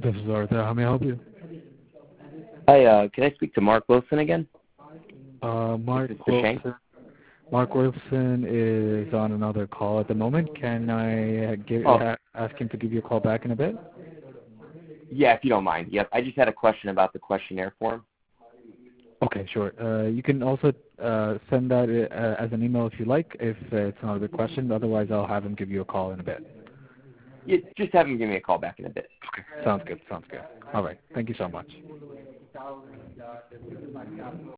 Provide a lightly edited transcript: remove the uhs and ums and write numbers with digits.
This is Arthur. How may I help you? Hi, can I speak to Mark Wilson again? Mark This is Wilson. Shane. Mark Wilson is on another call at the moment. Can I ask him to give you a call back in a bit? Yeah, if you don't mind. Yep, I just had a question about the questionnaire form. Okay, sure. You can also send that as an email if you like, if it's not a good question. Otherwise, I'll have him give you a call in a bit. Yeah, just have him give me a call back in a bit. Okay, sounds good. Sounds good. All right. Thank you so much.